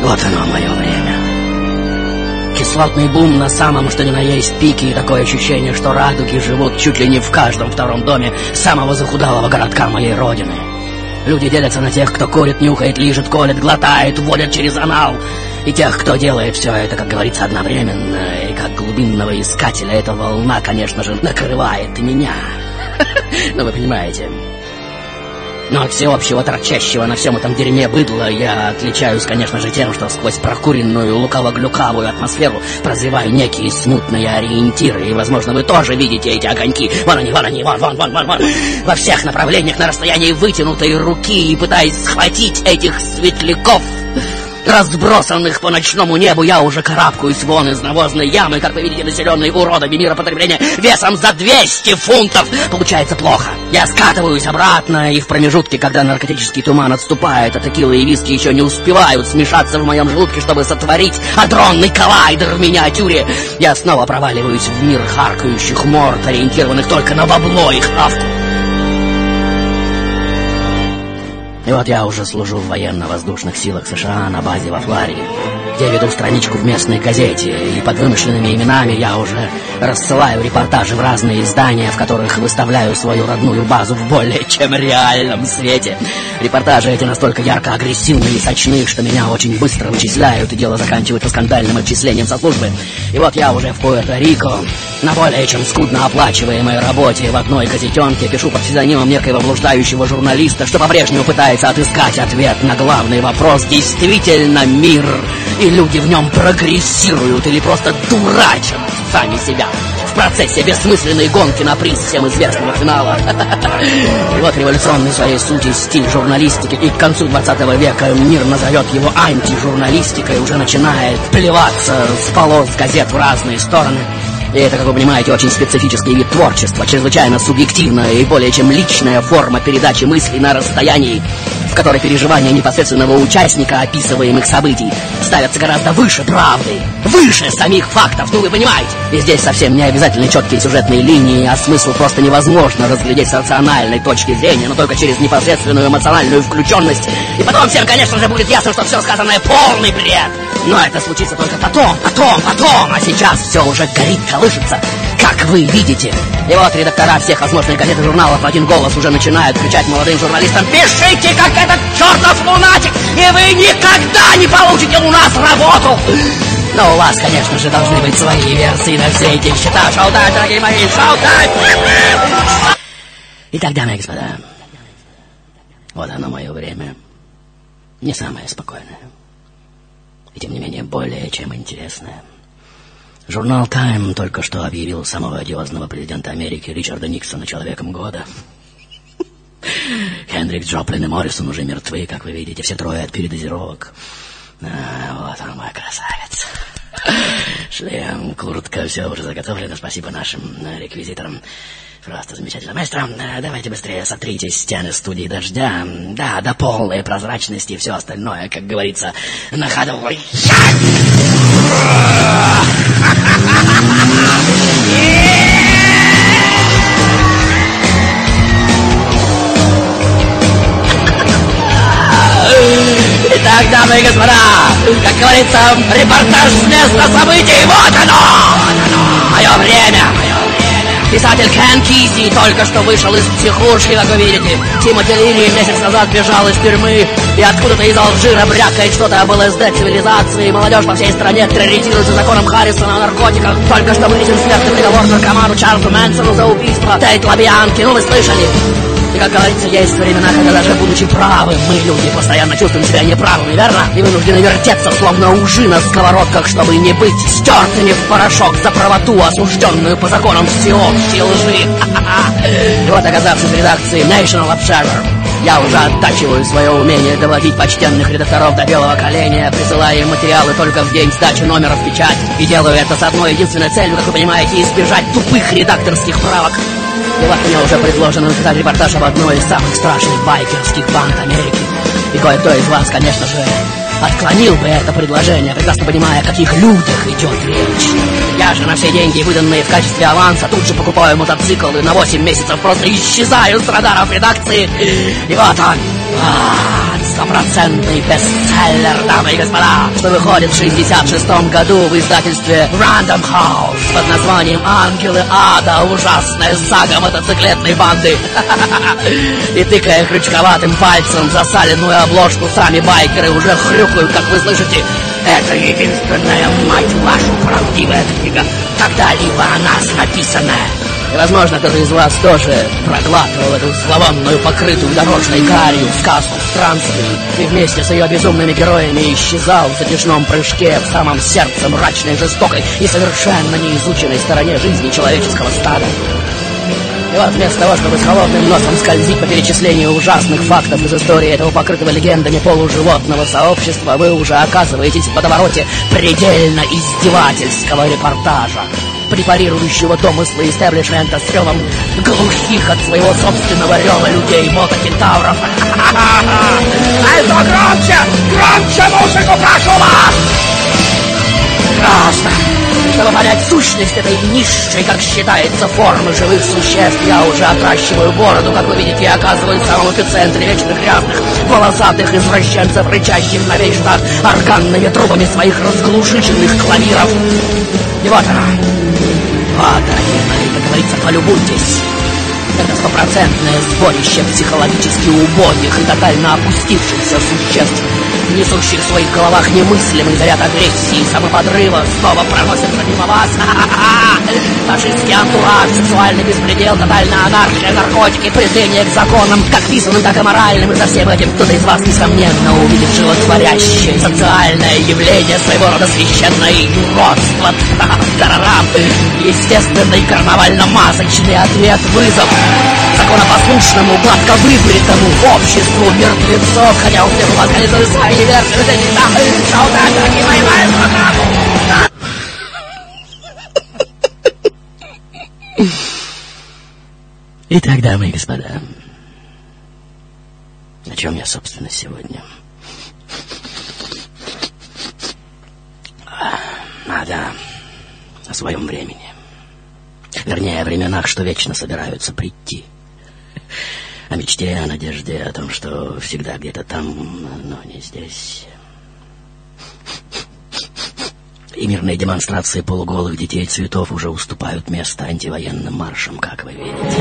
Вот оно, мое время. Кислотный бум на самом что ни на есть пике, и такое ощущение, что радуги живут чуть ли не в каждом втором доме самого захудалого городка моей родины. Люди делятся на тех, кто курит, нюхает, лижет, колет, глотает, вводит через анал, и тех, кто делает все это, как говорится, одновременно. И как глубинного искателя эта волна, конечно же, накрывает меня. Ну, вы понимаете. Но от всеобщего торчащего на всем этом дерьме быдла я отличаюсь, конечно же, тем, что сквозь прокуренную лукаво-глюкавую атмосферу прозреваю некие смутные ориентиры. И, возможно, вы тоже видите эти огоньки. Вон они, вон. Во всех направлениях на расстоянии вытянутой руки, и пытаясь схватить этих светляков, разбросанных по ночному небу, я уже карабкаюсь вон из навозной ямы, как вы видите, населенной уродами мира потребления весом за 200 фунтов. Получается плохо. Я скатываюсь обратно, и в промежутке, когда наркотический туман отступает, а текила и виски еще не успевают смешаться в моем желудке, чтобы сотворить адронный коллайдер в миниатюре, я снова проваливаюсь в мир харкающих морд, ориентированных только на бабло и хавку. И вот я уже служу в военно-воздушных силах США на базе во Флориде, где веду страничку в местной газете, и под вымышленными именами я уже рассылаю репортажи в разные издания, в которых выставляю свою родную базу в более чем реальном свете. Репортажи эти настолько ярко-агрессивные и сочные, что меня очень быстро вычисляют, и дело заканчивается скандальным отчислением со службы. И вот я уже в Пуэрто-Рико, на более чем скудно оплачиваемой работе в одной газетенке, пишу под псевдонимом некоего блуждающего журналиста, что по-прежнему пытается отыскать ответ на главный вопрос: действительно мир и люди в нем прогрессируют или просто дурачат сами себя в процессе бессмысленной гонки на приз всем известного финала. И вот революционный в своей сути стиль журналистики, и к концу 20 века мир назовет его антижурналистикой, уже начинает плеваться с полос газет в разные стороны. И это, как вы понимаете, очень специфический вид творчества, чрезвычайно субъективная и более чем личная форма передачи мыслей на расстоянии, в которой переживания непосредственного участника описываемых событий ставятся гораздо выше правды, выше самих фактов, ну вы понимаете. И здесь совсем не обязательно четкие сюжетные линии, а смысл просто невозможно разглядеть с рациональной точки зрения, но только через непосредственную эмоциональную включенность. И потом всем, конечно же, будет ясно, что все сказанное полный бред. Но это случится только потом. А сейчас все уже горит, колышется, как вы видите. И вот редактора всех возможных газет и журналов в один голос уже начинают кричать молодым журналистам: пишите, как этот чертов лунатик, и вы никогда не получите у нас работу. Но у вас, конечно же, должны быть свои версии на все эти счета. Шоу-тайм, дорогие мои, шоу-тайм! Итак, дамы и господа, вот оно мое время. Не самое спокойное, и тем не менее более чем интересное. Журнал «Тайм» только что объявил самого одиозного президента Америки Ричарда Никсона человеком года. Хендрикс, Джоплин и Моррисон уже мертвы, как вы видите, все трое от передозировок. Вот он, мой красавец. Шлем, куртка, все уже заготовлено, спасибо нашим реквизиторам. Просто замечательно. Маэстро, давайте быстрее сотрите стены студии «Дождя». Да, до полной прозрачности и все остальное, как говорится, на ходу. Итак, дамы и господа, как говорится, репортаж с места событий. Вот оно, мое время. Писатель Кен Киси только что вышел из психушки, как вы видите. Тимоти Лири месяц назад бежал из тюрьмы, и откуда-то из Алжира брякает что-то об ЛСД, цивилизации. Молодежь по всей стране терроризируется законом Харрисона о наркотиках. Только что вынесен смертный приговор наркоману Чарльзу Мэнсону за убийство Тейт Лабианки. Ну, вы слышали? И, как говорится, есть времена, когда даже будучи правым, мы, люди, постоянно чувствуем себя неправыми, верно? И вынуждены вертеться, словно ужи на сковородках, чтобы не быть стертыми в порошок за правоту, осужденную по законам всеобщей лжи. И вот, оказавшись в редакции National Observer, я уже оттачиваю свое умение доводить почтенных редакторов до белого коленя, присылая им материалы только в день сдачи номера в печать. И делаю это с одной единственной целью, как вы понимаете, избежать тупых редакторских правок. И вот мне уже предложено написать репортаж об одной из самых страшных байкерских банд Америки. И кое-кто из вас, конечно же, отклонил бы это предложение, прекрасно понимая, о каких людях идет речь. Я же на все деньги, выданные в качестве аванса, тут же покупаю мотоцикл и на 8 месяцев просто исчезаю с радаров редакции. И вот он, стопроцентный бестселлер, дамы и господа, что выходит в 1966 году в издательстве Random House под названием «Ангелы ада. Ужасная сага мотоциклетной банды». И тыкая крючковатым пальцем в засаленную обложку, сами байкеры уже хрюкают, как вы слышите. Это единственная, мать вашу, правдивая книга, когда-либо о нас написанная. И, возможно, кто-то из вас тоже проглатывал эту зловонную, покрытую дорожной гарью сказку странствий и вместе с ее безумными героями исчезал в затяжном прыжке в самом сердце мрачной, жестокой и совершенно неизученной стороне жизни человеческого стада. И вот вместо того, чтобы с холодным носом скользить по перечислению ужасных фактов из истории этого покрытого легендами полуживотного сообщества, вы уже оказываетесь в водовороте предельно издевательского репортажа, препарирующего домыслы истеблишмента с ревом глухих от своего собственного рева людей мотокентавров. А это громче! Громче музыку, прошу вас! Прекрасно! Чтобы понять сущность этой низшей, как считается, формы живых существ, я уже отращиваю бороду, как вы видите, и оказываюсь в самом эпицентре вечно грязных, волосатых извращенцев, рычащих на весь штат органными трубами своих разглушительных клавиров. И вот она. Вот они, как говорится, полюбуйтесь. Это стопроцентное сборище психологически убогих и тотально опустившихся существ, несущих в своих головах немыслимый заряд агрессии и самоподрыва, снова проносятся мимо вас. Фашистский антураж, сексуальный беспредел, тотальная анархия, наркотики, презрение к законам, как писанным, так и моральным. И за всем этим кто-то из вас, несомненно, увидит животворящее социальное явление, своего рода священное юродство. Тарарам! Естественный карнавально-масочный ответ, вызов законопослушному, гладко выбритому обществу мертвецов, хотя у всех у вас, конечно, свои версии. Итак, дамы и господа, о чем я, собственно, сегодня? Да, о своем времени. Вернее, о временах, что вечно собираются прийти. О мечте, о надежде, о том, что всегда где-то там, но не здесь. И мирные демонстрации полуголых детей цветов уже уступают место антивоенным маршам, как вы видите.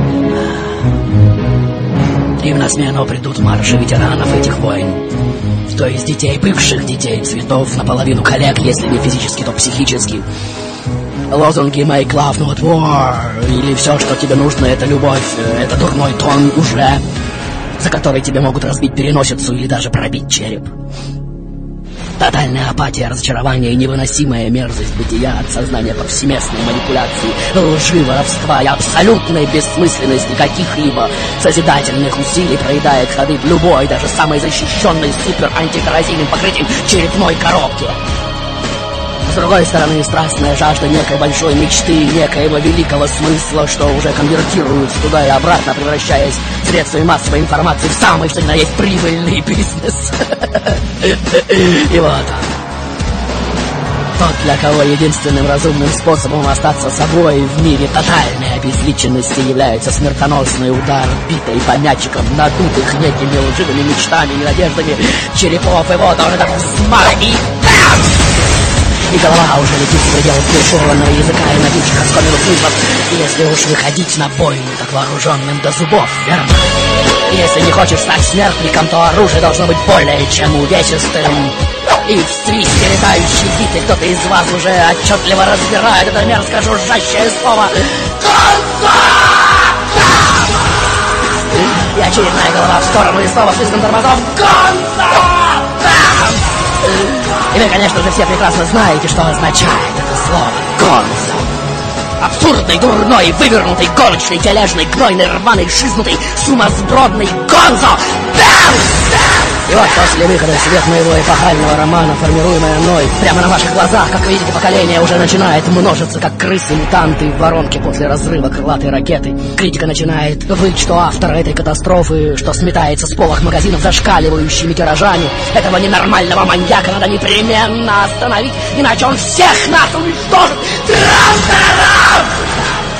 Им на смену придут марши ветеранов этих войн. То есть детей, бывших детей цветов, наполовину коллег, если не физически, то психически. Лозунги «Make love not war» или «Все, что тебе нужно, это любовь», это дурной тон уже, за который тебе могут разбить переносицу или даже пробить череп. Тотальная апатия, разочарование и невыносимая мерзость бытия от сознания повсеместной манипуляции, лжи, воровства и абсолютной бессмысленности каких-либо созидательных усилий проедает ходы в любой, даже самой защищенной супер-антикоррозийным покрытием черепной коробки. С другой стороны, страстная жажда некой большой мечты, некоего великого смысла, что уже конвертируется туда и обратно, превращаясь средствами массовой информации в самый, что ни на есть, прибыльный бизнес. И вот он. Тот, для кого единственным разумным способом остаться собой в мире тотальной обезличенности является смертоносный удар, битой по мячикам, надутых некими лживыми мечтами и надеждами черепов. И вот он, этот взмах, и бам! И голова уже летит в пределах перешорванного языка и набивших оскоменных вызов. И если уж выходить на бойню, так вооруженным до зубов, верно? И если не хочешь стать смертником, то оружие должно быть более чем увесистым. И в свисте летающей биты кто-то из вас уже отчетливо разбирает это мерзко жужжащее слово «Конца!» И очередная голова в сторону, и снова свистом тормозов «Конца!» И вы, конечно же, все прекрасно знаете, что означает это слово «гонзо». Абсурдный, дурной, вывернутый, гоночный, тележный, гнойный, рваный, шизнутый, сумасбродный гонзо. Бам! И вот после выхода в свет моего эпохального романа, формируемое мной, прямо на ваших глазах, как вы видите, поколение уже начинает множиться, как крысы-мутанты в воронке после разрыва крылатой ракеты. Критика начинает выть, что автора этой катастрофы, что сметается с полок магазинов зашкаливающими тиражами. Этого ненормального маньяка надо непременно остановить, иначе он всех нас уничтожит. Трам-тарам!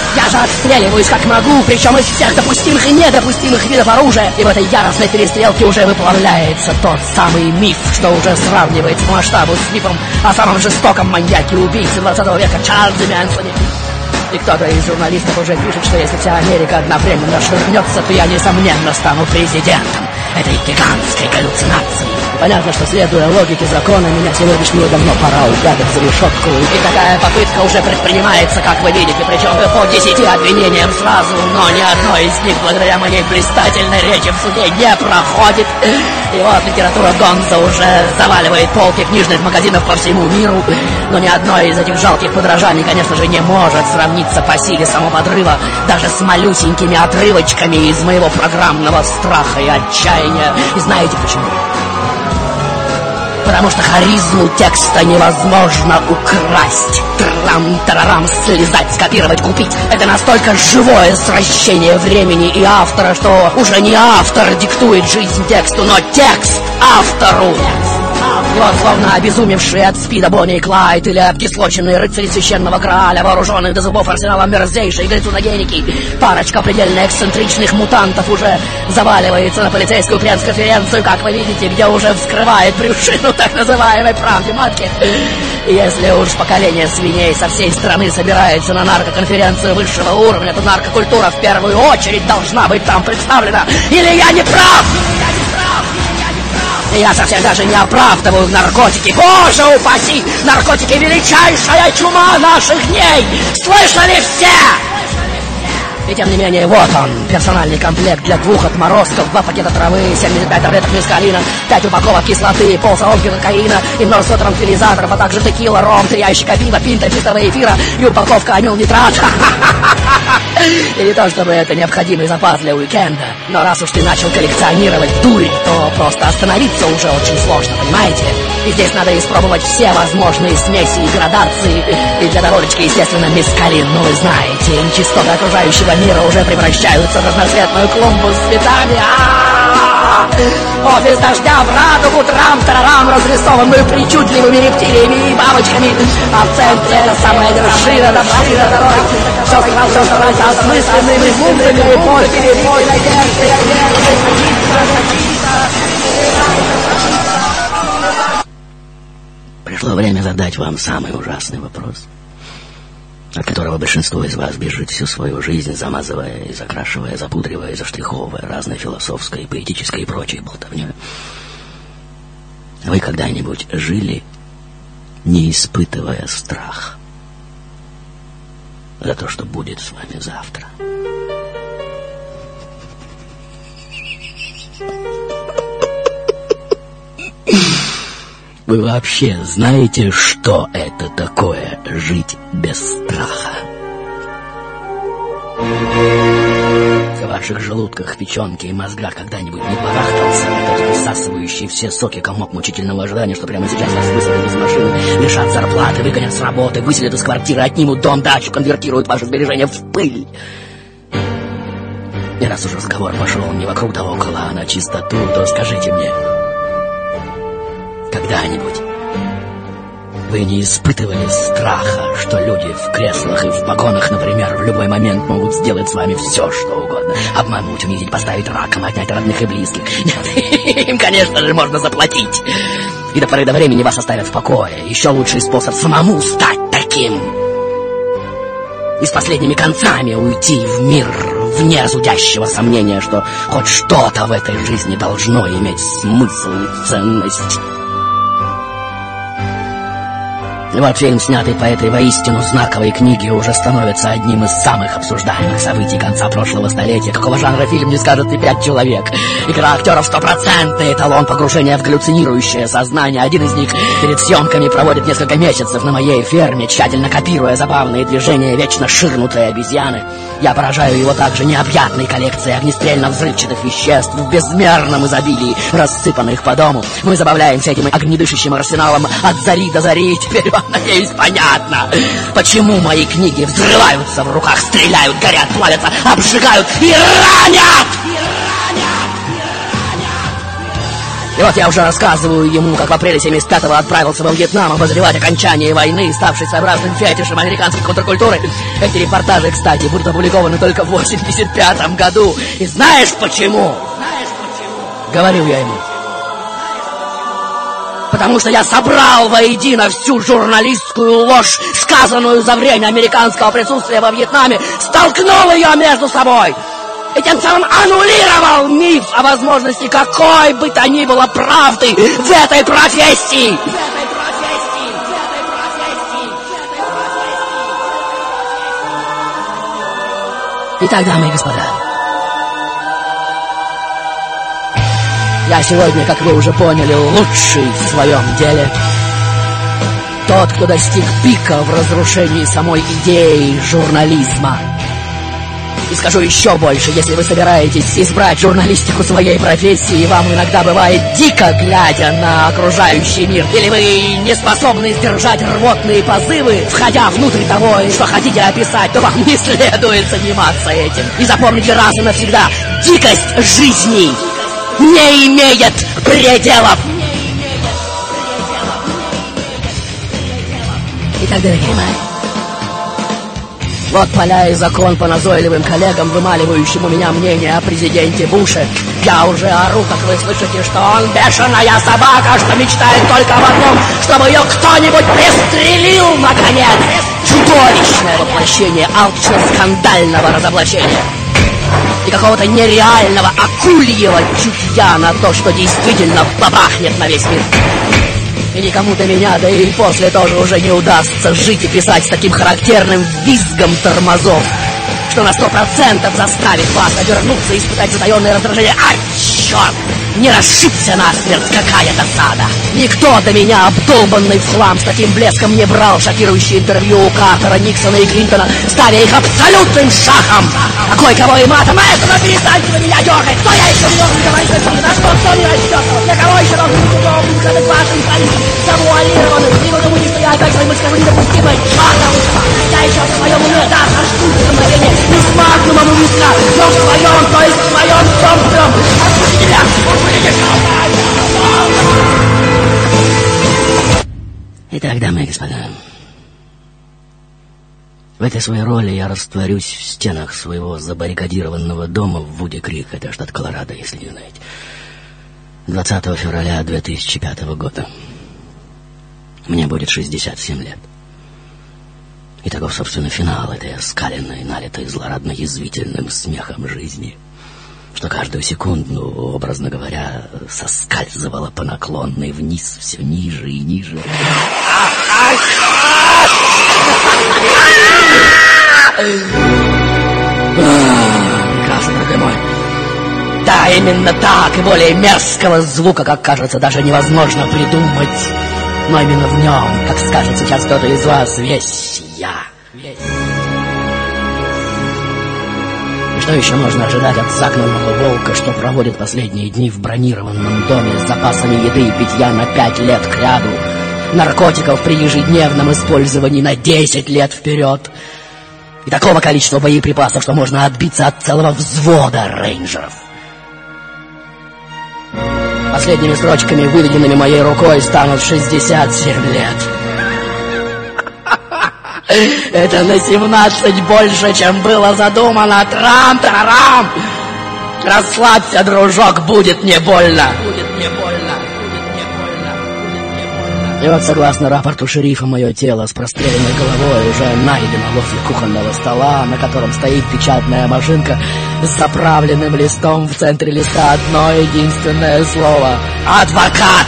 Я же отстреливаюсь как могу, причем из всех допустимых и недопустимых видов оружия. И в этой яростной перестрелке уже выплавляется тот самый миф, что уже сравнивается по масштабу с мифом о самом жестоком маньяке и убийце 20 века Чарльзе Мэнсоне. И кто-то из журналистов уже пишет, что если вся Америка одновременно швырнется, то я, несомненно, стану президентом этой гигантской галлюцинации. Понятно, что, следуя логике закона, меня сегодняшнего давно пора упрятать за решетку. И такая попытка уже предпринимается, как вы видите, причем по 10 обвинениям сразу, но ни одно из них, благодаря моей блистательной речи в суде, не проходит. И вот литература Гонза уже заваливает полки книжных магазинов по всему миру, но ни одно из этих жалких подражаний, конечно же, не может сравниться по силе самоподрыва даже с малюсенькими отрывочками из моего программного страха и отчаяния. И знаете почему? Потому что харизму текста невозможно украсть. Трам-тарарам, слезать, скопировать, купить. Это настолько живое сращение времени и автора, что уже не автор диктует жизнь тексту, но текст автору. И вот, словно обезумевшие от спида Бонни и Клайд или обкислоченные рыцари священного Грааля, вооруженные до зубов арсеналом мерзейшей галлюциногеники, парочка предельно эксцентричных мутантов уже заваливается на полицейскую пресс-конференцию, как вы видите, где уже вскрывает брюшину так называемой правде матки. И если уж поколение свиней со всей страны собирается на наркоконференцию высшего уровня, то наркокультура в первую очередь должна быть там представлена. Или я не прав? И я совсем даже не оправдываю наркотики. Боже упаси! Наркотики — величайшая чума наших дней! Слышали все? И тем не менее, вот он, персональный комплект для 2 отморозков, 2 пакета травы, 75 таблеток мескалина, 5 упаковок кислоты, полсалонки кокаина и множество транквилизаторов, а также текила, ром, 3 ящика пива, пинта чистого эфира и упаковка амилнитрат. И не то чтобы это необходимый запас для уикенда, но раз уж ты начал коллекционировать дурь, то просто остановиться уже очень сложно, понимаете? И здесь надо испробовать все возможные смеси и градации. И для довольчика, естественно, мескалин, ну вы знаете, нечистоты окружающего мира уже превращаются в разноцветную клумбу с цветами. Офис дождя в радугу, трам-тарарам, разрисованную причудливыми рептилиями и бабочками. А в центре это самая вершина дороги. Все становится осмысленными мудрыми Пришло время задать вам самый ужасный вопрос, от которого большинство из вас бежит всю свою жизнь, замазывая и закрашивая, запудривая, заштриховывая разной философской, поэтической и прочей болтовней. Вы когда-нибудь жили, не испытывая страх за то, что будет с вами завтра? Вы вообще знаете, что это такое — жить без страха? В ваших желудках, печенке и мозгах когда-нибудь не барахтался этот высасывающий все соки комок мучительного ожидания, что прямо сейчас вас высадят из машины, лишат зарплаты, выгонят с работы, выселят из квартиры, отнимут дом, дачу, конвертируют ваши сбережения в пыль? И раз уж разговор пошел не вокруг да около, а на чистоту, то скажите мне, когда-нибудь вы не испытывали страха, что люди в креслах и в погонах, например, в любой момент могут сделать с вами все, что угодно? Обмануть, унизить, поставить раком, отнять родных и близких? Нет, им, конечно же, можно заплатить. И до поры до времени вас оставят в покое. Еще лучший способ самому стать таким. И с последними концами уйти в мир вне зудящего сомнения, что хоть что-то в этой жизни должно иметь смысл и ценность. И вот фильм, снятый по этой воистину знаковой книге, уже становится одним из самых обсуждаемых событий конца прошлого столетия. Какого жанра фильм, не скажет и 5 человек. Игра актеров — 100% эталон погружения в галлюцинирующее сознание. Один из них перед съемками проводит несколько месяцев на моей ферме, тщательно копируя забавные движения вечно ширнутой обезьяны. Я поражаю его также необъятной коллекцией огнестрельно-взрывчатых веществ в безмерном изобилии, рассыпанных по дому. Мы забавляемся этим огнедышащим арсеналом от зари до зари. Теперь вам, надеюсь, понятно, почему мои книги взрываются в руках, стреляют, горят, плавятся, обжигают и ранят! И вот я уже рассказываю ему, как в апреле 75-го отправился во Вьетнам обозревать окончание войны, ставшей своеобразным фетишем американской контркультуры. Эти репортажи, кстати, будут опубликованы только в 85-м году. И знаешь почему? Говорил я ему. Потому что я собрал воедино всю журналистскую ложь, сказанную за время американского присутствия во Вьетнаме, столкнул ее между собой. И тем самым аннулировал миф о возможности какой бы то ни было правды в этой профессии. Итак, дамы и господа, я сегодня, как вы уже поняли, лучший в своем деле. Тот, кто достиг пика в разрушении самой идеи журнализма. И скажу еще больше, если вы собираетесь избрать журналистику своей профессии, и вам иногда бывает дико, глядя на окружающий мир, или вы не способны сдержать рвотные позывы, входя внутрь того, что хотите описать, то вам не следует заниматься этим. И запомните раз и навсегда, дикость жизни не имеет пределов. Итак, дорогие мои, вот поля и закон по назойливым коллегам, вымаливающим у меня мнение о президенте Буше. Я уже ору, как вы слышите, что он бешеная собака, что мечтает только об одном, чтобы ее кто-нибудь пристрелил, наконец. Чудовищное воплощение алчно-скандального разоблачения. И какого-то нереального акульего чутья на то, что действительно бабахнет на весь мир. И никому до меня, да и после тоже уже не удастся жить и писать с таким характерным визгом тормозов, что на 100% заставит вас обернуться и испытать затаенное раздражение. Ай, черт! Не расшибся насмерть, какая досада! Никто до меня, обдолбанный в хлам, с таким блеском не брал шокирующие интервью у Картера, Никсона и Клинтона, ставя их абсолютным шахом! Какой, кого и матом, маэстро, перестаньте вы меня дергать! Что я еще должен говорить? На что не расчетного? Для кого еще должен быть удобным, с адекватным, завуалированным? И вы думаете, что я опять что-нибудь скажу недопустимое? Чертовство! Я еще в своем уме, да, сожгусь за мгновение, не с магнумом у виска, но в своем, то есть в своем собственном. Отпустите меня! Итак, дамы и господа, в этой своей роли я растворюсь в стенах своего забаррикадированного дома в Вуди-Крик, это штат Колорадо, если не знаете, 20 февраля 2005 года. Мне будет 67 лет. И таков, собственно, финал этой оскаленной, налитой злорадно-язвительным смехом жизни, что каждую секунду, образно говоря, соскальзывала по наклонной вниз, все ниже и ниже. Прекрасно, дорогой мой. Да, именно так, и более мерзкого звука, как кажется, даже невозможно придумать. Но именно в нем, как скажет сейчас кто-то из вас, весь я. И что еще можно ожидать от загнанного волка, что проводит последние дни в бронированном доме с запасами еды и питья на 5 лет кряду, наркотиков при ежедневном использовании на 10 лет вперед, и такого количества боеприпасов, что можно отбиться от целого взвода рейнджеров? Последними строчками, выведенными моей рукой, станут 67 лет. Это на 17 больше, чем было задумано. Трам-тарарам! Расслабься, дружок, будет не больно. И вот, согласно рапорту шерифа, мое тело с простреленной головой уже найдено возле кухонного стола, на котором стоит печатная машинка с заправленным листом, в центре листа одно единственное слово: адвокат!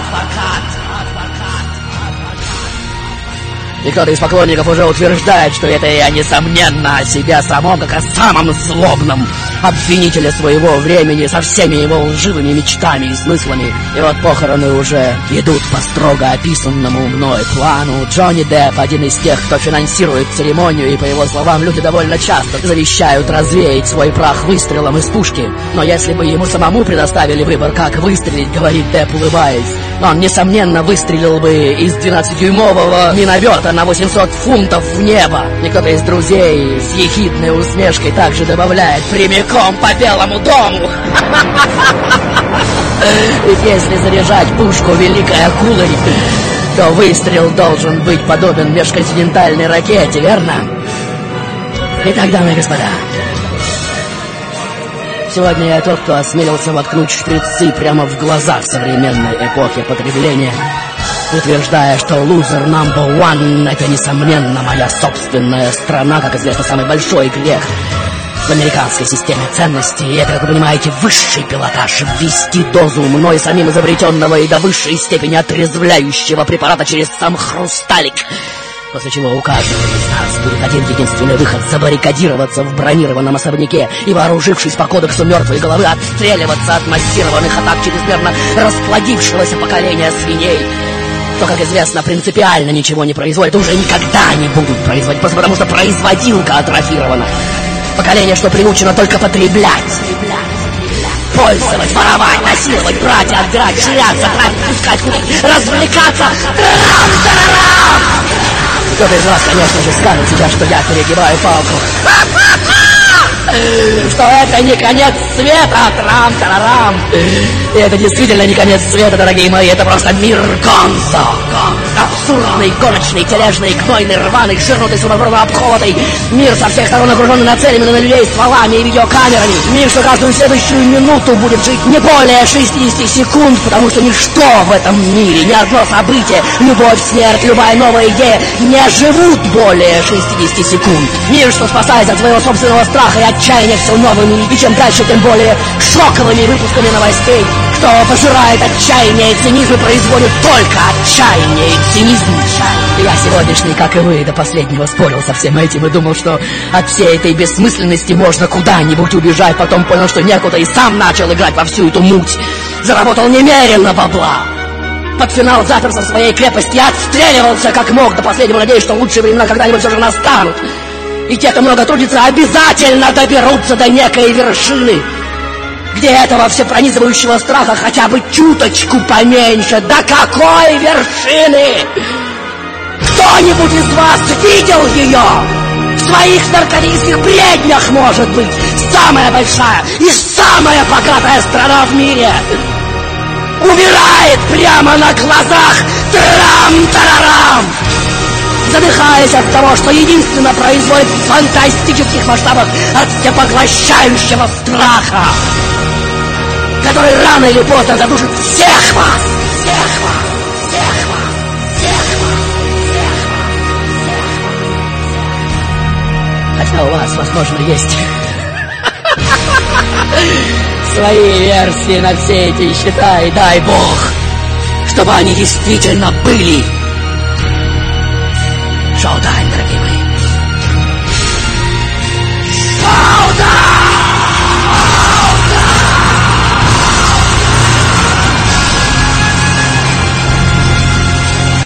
И кто-то из поклонников уже утверждает, что это я, несомненно, о себе самом, как о самом злобном обвинителе своего времени, со всеми его лживыми мечтами и смыслами. И вот похороны уже идут по строго описанному мной плану. Джонни Депп — один из тех, кто финансирует церемонию, и, по его словам, люди довольно часто завещают развеять свой прах выстрелом из пушки. Но если бы ему самому предоставили выбор, как выстрелить, говорит Депп, улыбаясь, он, несомненно, выстрелил бы из 12-дюймового миномета полета на 800 фунтов в небо. И кто-то из друзей с ехидной усмешкой также добавляет: прямиком по Белому дому. Ведь если заряжать пушку великой акулой, то выстрел должен быть подобен межконтинентальной ракете, верно? Итак, дамы и господа, сегодня я тот, кто осмелился воткнуть шприцы прямо в глаза в современной эпохе потребления, утверждая, что лузер number one — это, несомненно, моя собственная страна, как известно, самый большой грех в американской системе ценностей. И это, как вы понимаете, высший пилотаж — ввести дозу мной самим изобретенного и до высшей степени отрезвляющего препарата через сам хрусталик, после чего у каждого из нас будет один единственный выход — забаррикадироваться в бронированном особняке и, вооружившись по кодексу мертвой головы, отстреливаться от массированных атак чрезмерно расплодившегося поколения свиней, то, как известно, принципиально ничего не производит, уже никогда не будут производить, просто потому что производилка атрофирована. Поколение, что приучено только потреблять, пользовать, воровать, насиловать, брать, отбирать, ширяться, тратить, пускать, купить, развлекаться. Трам-тарарам! Кто-то из вас, конечно же, скажет сейчас, что я перегибаю палку. Что это не конец света, трам-тарарам. И это действительно не конец света, дорогие мои, это просто мир Гонзо. Абсурдный, гоночный, тележный, гнойный, рваный, жирнутый, сумасбродно обхолотый. Мир со всех сторон окруженный нацеленными на людей стволами и видеокамерами. Мир, что каждую следующую минуту будет жить не более 60 секунд, потому что ничто в этом мире, ни одно событие, любовь, смерть, любая новая идея не живут более 60 секунд. Мир, что спасаясь от своего собственного страха и отчаяния все новыми, и чем дальше, тем более шоковыми выпусками новостей, что пожирает отчаяние и цинизм и производит только отчаяние и цинизм. Я сегодняшний, как и вы, до последнего спорил со всем этим и думал, что от всей этой бессмысленности можно куда-нибудь убежать. Потом понял, что некуда, и сам начал играть во всю эту муть. Заработал немерено бабла. Под финал заперся в своей крепости и отстреливался как мог до последнего, надеясь, что лучшие времена когда-нибудь все же настанут. И те, кто много трудится, обязательно доберутся до некой вершины, где этого всепронизывающего страха хотя бы чуточку поменьше. До какой вершины? Кто-нибудь из вас видел ее? В своих наркотических бреднях, может быть. Самая большая и самая богатая страна в мире умирает прямо на глазах. Трам-тарарам! Задыхаясь от того, что единственно производит в фантастических масштабах от всепоглощающего страха, который рано или поздно задушит всех вас, всех вас, всех вас, всех вас, всех вас. Хотя у вас, возможно, есть свои версии на все эти счета, и дай Бог, чтобы они действительно были. Шоу-тайм, дорогие мои. Шоу!